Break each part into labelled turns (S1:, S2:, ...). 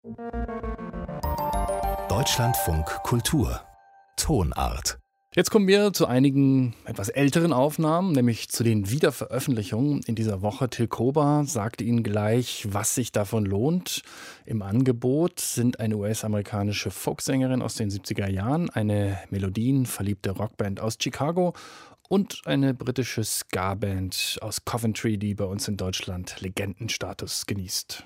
S1: Deutschlandfunk Kultur Tonart.
S2: Jetzt kommen wir zu einigen etwas älteren Aufnahmen, nämlich zu den Wiederveröffentlichungen in dieser Woche. Till Kober sagte Ihnen gleich, was sich davon lohnt. Im Angebot sind eine US-amerikanische Folksängerin aus den 70er Jahren, eine melodienverliebte Rockband aus Chicago und eine britische Ska-Band aus Coventry, die bei uns in Deutschland Legendenstatus genießt.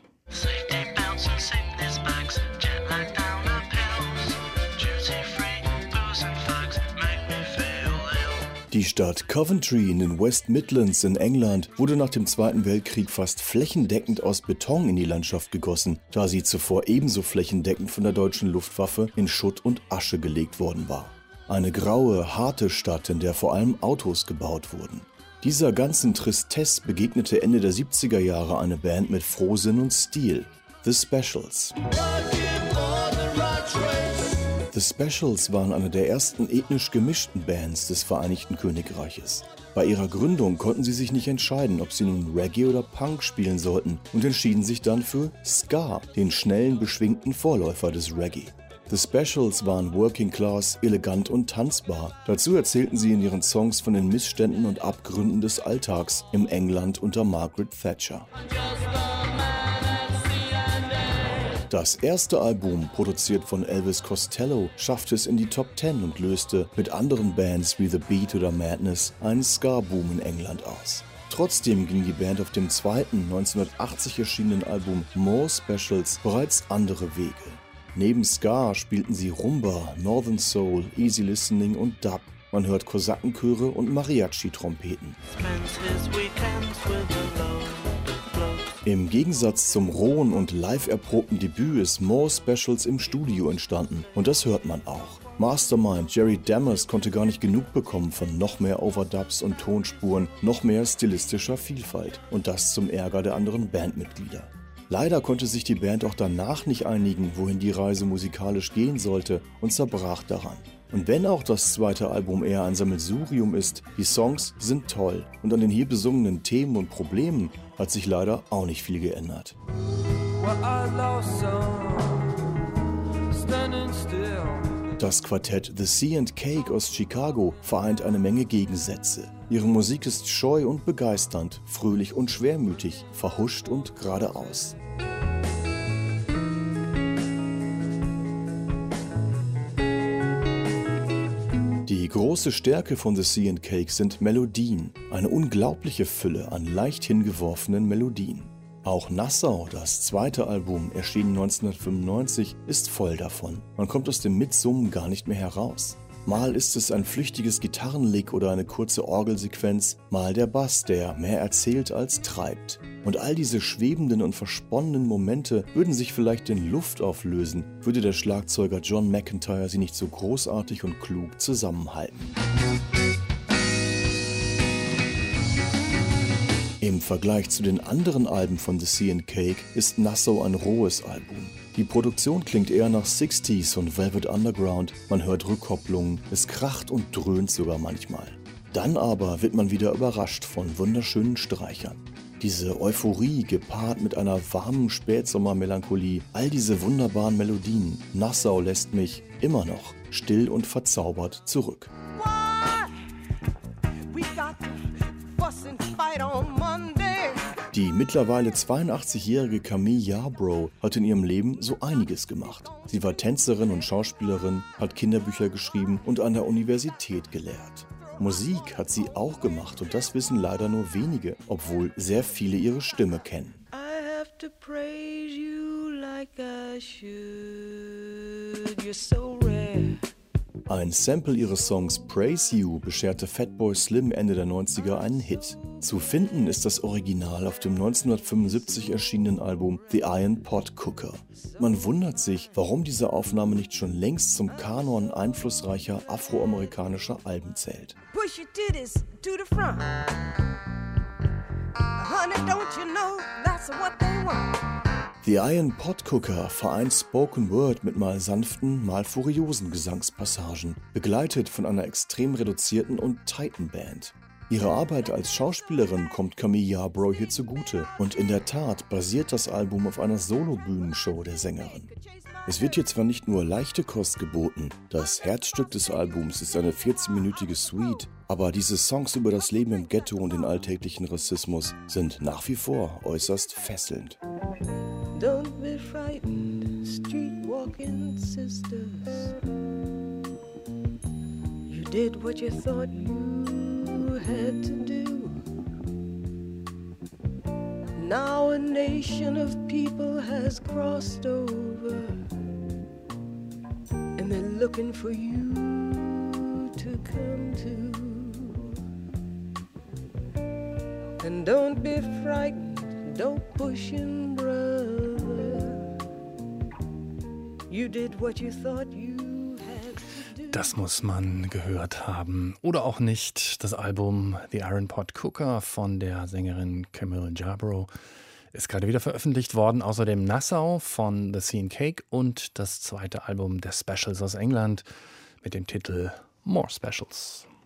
S3: Die Stadt Coventry in den West Midlands in England wurde nach dem Zweiten Weltkrieg fast flächendeckend aus Beton in die Landschaft gegossen, da sie zuvor ebenso flächendeckend von der deutschen Luftwaffe in Schutt und Asche gelegt worden war. Eine graue, harte Stadt, in der vor allem Autos gebaut wurden. Dieser ganzen Tristesse begegnete Ende der 70er Jahre eine Band mit Frohsinn und Stil, The Specials. The Specials waren eine der ersten ethnisch gemischten Bands des Vereinigten Königreiches. Bei ihrer Gründung konnten sie sich nicht entscheiden, ob sie nun Reggae oder Punk spielen sollten und entschieden sich dann für Ska, den schnellen, beschwingten Vorläufer des Reggae. The Specials waren working class, elegant und tanzbar. Dazu erzählten sie in ihren Songs von den Missständen und Abgründen des Alltags im England unter Margaret Thatcher. Das erste Album, produziert von Elvis Costello, schaffte es in die Top 10 und löste mit anderen Bands wie The Beat oder Madness einen Ska-Boom in England aus. Trotzdem ging die Band auf dem zweiten, 1980 erschienenen Album More Specials bereits andere Wege. Neben Ska spielten sie Rumba, Northern Soul, Easy Listening und Dub. Man hört Kosakenchöre und Mariachi-Trompeten. Im Gegensatz zum rohen und live erprobten Debüt ist More Specials im Studio entstanden und das hört man auch. Mastermind Jerry Dammers konnte gar nicht genug bekommen von noch mehr Overdubs und Tonspuren, noch mehr stilistischer Vielfalt und das zum Ärger der anderen Bandmitglieder. Leider konnte sich die Band auch danach nicht einigen, wohin die Reise musikalisch gehen sollte und zerbrach daran. Und wenn auch das zweite Album eher ein Sammelsurium ist, die Songs sind toll und an den hier besungenen Themen und Problemen hat sich leider auch nicht viel geändert. Das Quartett The Sea and Cake aus Chicago vereint eine Menge Gegensätze. Ihre Musik ist scheu und begeisternd, fröhlich und schwermütig, verhuscht und geradeaus. Die große Stärke von The Sea and Cake sind Melodien, eine unglaubliche Fülle an leicht hingeworfenen Melodien. Auch Nassau, das zweite Album, erschienen 1995, ist voll davon. Man kommt aus dem Mitsummen gar nicht mehr heraus. Mal ist es ein flüchtiges Gitarrenlick oder eine kurze Orgelsequenz, mal der Bass, der mehr erzählt als treibt. Und all diese schwebenden und versponnenen Momente würden sich vielleicht in Luft auflösen, würde der Schlagzeuger John McEntire sie nicht so großartig und klug zusammenhalten. Im Vergleich zu den anderen Alben von The Sea and Cake ist Nassau ein rohes Album. Die Produktion klingt eher nach 60s und Velvet Underground, man hört Rückkopplungen, es kracht und dröhnt sogar manchmal. Dann aber wird man wieder überrascht von wunderschönen Streichern. Diese Euphorie gepaart mit einer warmen Spätsommermelancholie, all diese wunderbaren Melodien, Nassau lässt mich immer noch still und verzaubert zurück. Die mittlerweile 82-jährige Camille Yarbrough hat in ihrem Leben so einiges gemacht. Sie war Tänzerin und Schauspielerin, hat Kinderbücher geschrieben und an der Universität gelehrt. Musik hat sie auch gemacht und das wissen leider nur wenige, obwohl sehr viele ihre Stimme kennen. I have to praise you like I should. You're so rare. Ein Sample ihres Songs Praise You bescherte Fatboy Slim Ende der 90er einen Hit. Zu finden ist das Original auf dem 1975 erschienenen Album The Iron Pot Cooker. Man wundert sich, warum diese Aufnahme nicht schon längst zum Kanon einflussreicher afroamerikanischer Alben zählt. Push your titties to the front. Honey, don't you know that's what they want. The Iron Pot Cooker vereint Spoken Word mit mal sanften, mal furiosen Gesangspassagen, begleitet von einer extrem reduzierten und tighten Band. Ihre Arbeit als Schauspielerin kommt Camille Yarbrough hier zugute. Und in der Tat basiert das Album auf einer Solo-Bühnenshow der Sängerin. Es wird hier zwar nicht nur leichte Kost geboten, das Herzstück des Albums ist eine 14-minütige Suite, aber diese Songs über das Leben im Ghetto und den alltäglichen Rassismus sind nach wie vor äußerst fesselnd.
S4: Don't be frightened, street-walking sisters. You did what you thought you had to do. Now a nation of people has crossed over, and they're looking for you to come to. And don't be frightened, don't push him, brother. You did what you thought you had to do.
S2: Das muss man gehört haben. Oder auch nicht. Das Album The Iron Pot Cooker von der Sängerin Camille Yarbrough ist gerade wieder veröffentlicht worden. Außerdem Nassau von The Scene Cake und das zweite Album der Specials aus England mit dem Titel More Specials.